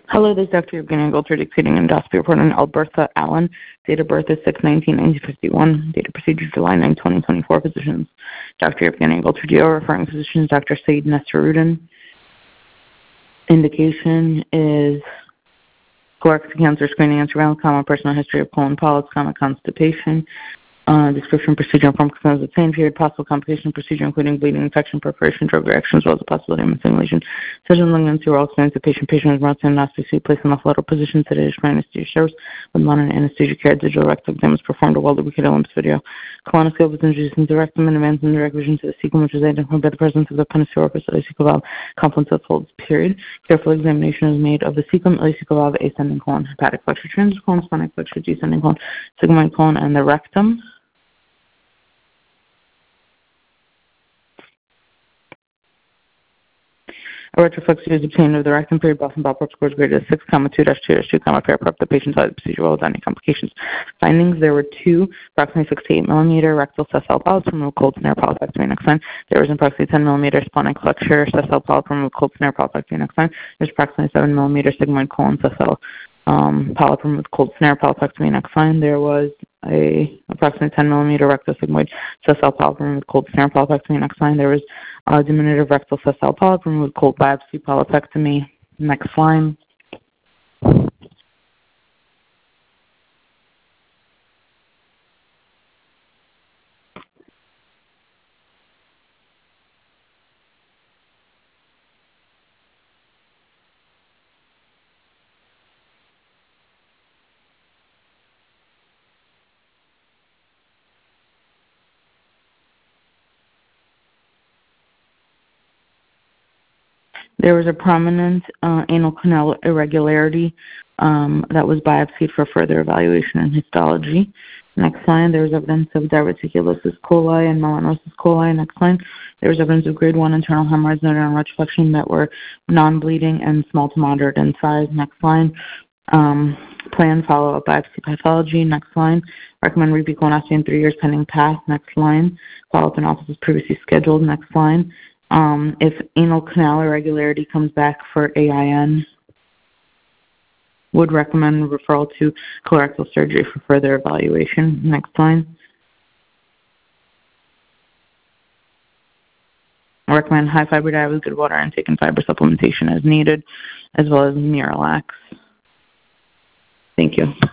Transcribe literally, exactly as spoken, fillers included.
Hello, this is Doctor Evgenia Goldberg, exceeding endoscopy report on Albertha Allen. Date of birth is six nineteen nineteen fifty-one. Date of procedure July ninth twenty twenty-four. Physicians Doctor Evgenia Goldberg, referring physicians Doctor Said Nasruddin. Indication is colorectal cancer screening and surveillance, comma, personal history of colon polyps, comma, constipation. Uh, description, procedure, and form concerns the same period, possible complication procedure, including bleeding, infection, perforation, drug reaction, as well as the possibility of simulation. Surgeon malignancy or all experience the patient. Patient is mounted in anesthesia, placed in the lateral position, sedated for anesthesia service with modern anesthesia care. Digital rectal exam is performed while the wicked Olympus video. Colonoscope is introduced into the rectum and advanced in direct vision to the cecum, which is identified by the presence of the penicillin ileocecal valve, confluence of folds, period. Careful examination is made of the cecum, ileocecal valve, ascending colon, hepatic flexure, transverse colon, splenic flexure, descending colon, sigmoid colon, and the rectum. A retroflexia is obtained of the rectum period, Boston bowel prep scores greater than six, two dash two dash two, fair prep. The patient had the procedure well without any complications. Findings: there were two approximately six to eight millimeter rectal sessile polyps from a cold snare polypectomy next line. There was an approximately ten millimeter splenic flexure sessile polyp from a cold snare polypectomy next line. There's approximately seven millimeter sigmoid colon sessile um, polyp from a cold snare polypectomy next line. There was a approximately ten millimeter rectal sigmoid sessile polyp from a cold snare polypectomy next line. There was a diminutive rectal sessile polyp from a cold biopsy polypectomy next line. There was a prominent uh, anal canal irregularity um, that was biopsied for further evaluation and histology. Next line, there was evidence of diverticulosis coli and melanosis coli. Next line, there was evidence of grade one internal hemorrhoids noted on retroflexion that were non-bleeding and small to moderate in size. Next line, um, plan follow-up biopsy pathology. Next line, recommend repeat colonoscopy in three years pending path. Next line, follow-up in office as previously scheduled. Next line, um, if anal canal irregularity comes back for A I N, would recommend referral to colorectal surgery for further evaluation. Next line. I recommend high fiber diet with good water intake and fiber supplementation as needed, as well as Miralax. Thank you.